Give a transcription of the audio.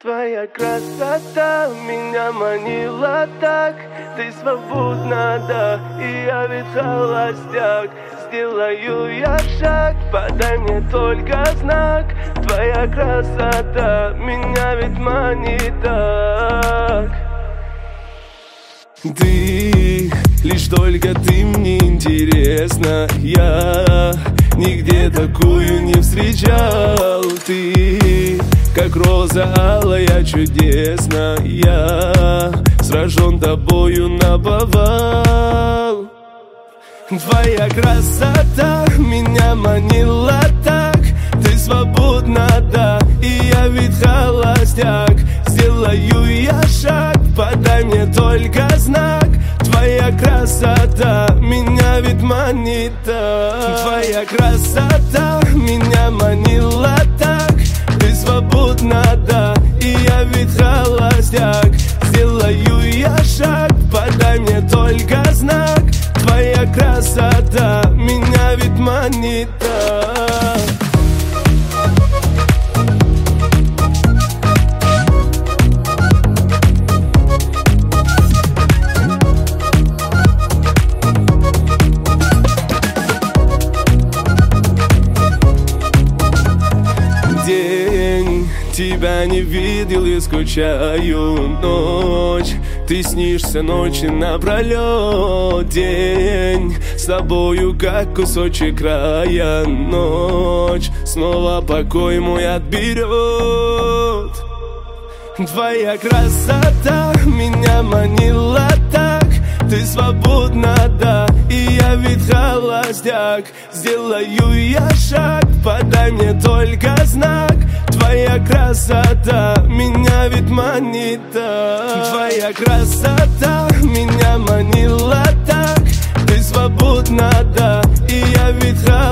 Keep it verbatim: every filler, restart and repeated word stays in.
Твоя красота меня манила так. Ты свободна, да, и я ведь холостяк. Сделаю я шаг, подай мне только знак. Твоя красота меня ведь манит так. Ты, лишь только ты мне интересна. Я нигде такую не встречал. Ты, как роза алая, чудесна. Я сражен тобою наповал. Твоя красота меня манила так. Ты свободна, да, и я ведь холостяк. Сделаю я шаг, подай мне только знак. Твоя красота меня ведь манит так. Твоя красота меня манила так. Ты свободна, да, и я ведь холостяк. Сделаю я шаг, подай мне только знак. Твоя красота меня ведь манит так. День, тебя не видел и скучаю. Ночь, ты снишься ночи напролет. День, с тобою как кусочек края. Ночь, снова покой мой отберет. Твоя красота меня манила так. Ты свободна, да, и я ведь холостяк. Сделаю я шаг, подай мне только знак. Твоя красота меня ведь манит так. Твоя красота меня манила так. Ты свободна, да, и я ведь холостяк.